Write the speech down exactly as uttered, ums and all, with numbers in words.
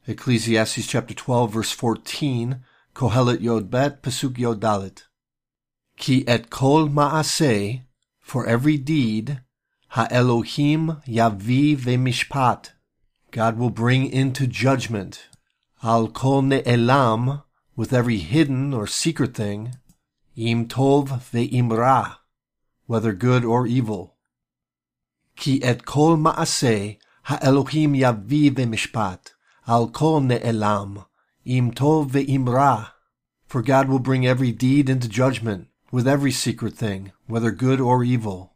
Ecclesiastes chapter twelve, verse fourteen, Kohelet Yod Bet, Pasuk Yod Dalet. Ki et kol ma'aseh, for every deed, ha-Elohim yavi ve'mishpat, God will bring into judgment, al kol ne'elam, with every hidden or secret thing, im tov ve'im ra, whether good or evil. Ki et kol ma'aseh, ha-Elohim yavi ve'mishpat, al kol ne'elam, im tov ve'im ra, for God will bring every deed into judgment, with every secret thing, whether good or evil.